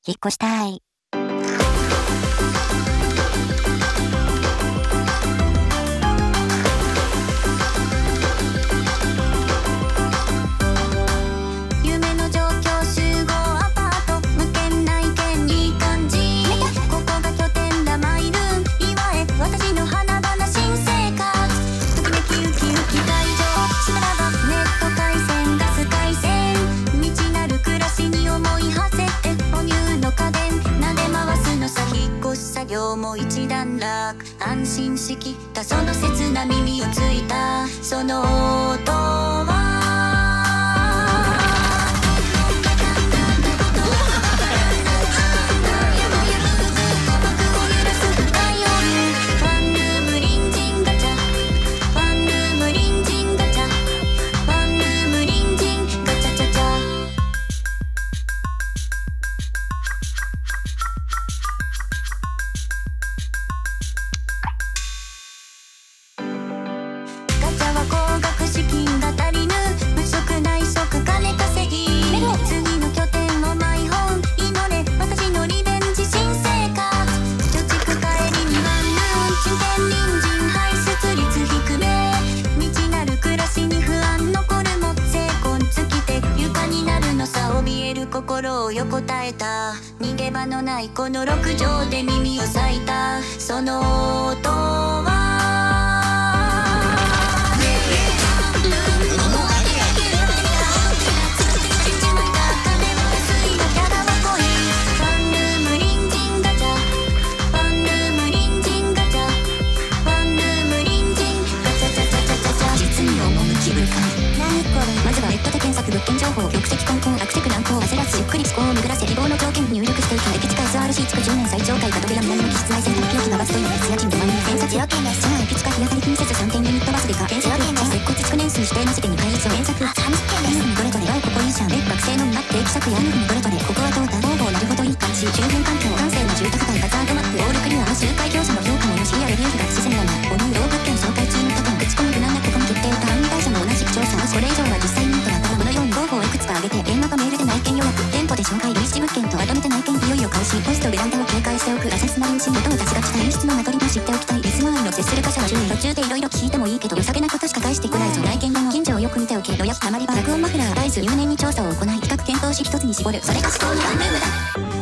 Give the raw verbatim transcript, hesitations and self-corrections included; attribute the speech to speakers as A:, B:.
A: 引っ越したい。
B: 夢の状況集合アパート無限内見いい感じここが拠点だマイルーム祝え私の華々新生活ときめきウキウキ会場しばらばネット回線ガス回線未知なる暮らしに思い馳せて母乳の家電撫で回すのさ引っ越し作業も一段落安心しきったその切な耳をついたその音は高額資金が足りぬ無職内職金稼ぎ次の拠点をマイホーム祈れ私のリベンジ新生活貯蓄帰りにワンルーム中堅隣人排出率低め未知なる暮らしに不安残るも精魂尽きて床になるのさ怯える心を横たえた逃げ場のないこの六畳で耳を裂いたその音は物件情報玉石混交悪石難航焦らずゆっくり思考を巡らせ希望の条件入力していく駅近 エスアールシー 築じゅうねん最上階角部屋南の気質内線の気がバストイレ熱家賃ごまん円偏差値ゼロ件です車内駅近冷やされ気にせずさんてんユニットバスでか建設接骨築年数指定なしでにかい以上検索さんじゅっけんですどれどれがここいいじゃんえ学生のみなって駅借やぬどれどれここはどうだ方々なるほどいい感じ周辺環境閑静な住宅街ハザードマップオールクリア周回業者の評価もよしやレビューが不自然だなお入老物件紹介中の他口コミ無難なここに決定管理会社も同じく調査これ以上は実際にとなったらこのように候補をいくつか挙げて電話かメールで内見予約店舗で紹介類似物件とまとめて内見いよいよ開始ポストベランダを警戒しておくアセスなりんし音を立ちがちな演出の間取りも知っておきたいリス周りの接する箇所は注意途中でいろいろ聞いてもいいけど良さげなことしか返してこないぞ内見後の近所をよく見ておけ予約たまり場録音マフラー合図入念に調査を行い比較検討し一つに絞るそれが思考のワンルームだ